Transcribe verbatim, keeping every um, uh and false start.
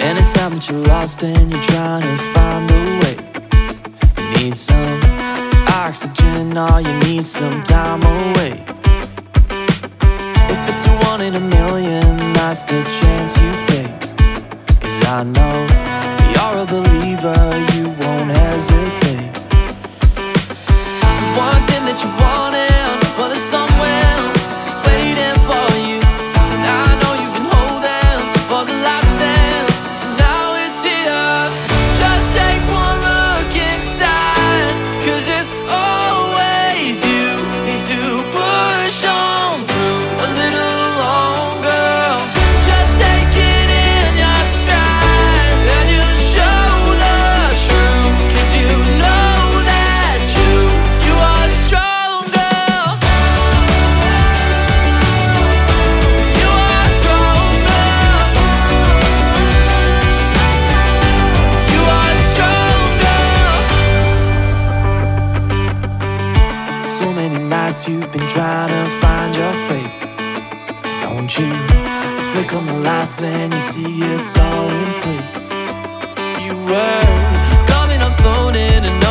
Anytime that you're lost and you're trying to find a way, you need some oxygen or you need some time away. If it's a one in a million, that's the chance you take. Cause I know you're a believer, you won't hesitate. One thing that you wanted, well, there's somewhere waiting for you. And I know you've been holding for the last dance. Now it's here. Just take one look inside, cause it's always you. Need to push on through a little longer. Just take it in your stride, and you'll show the truth. Cause you know that you, you are stronger. You are stronger. You are stronger. So many nights you've been trying to find your faith. Don't you flick on the lights and you see it's all in place. You were coming up slow in and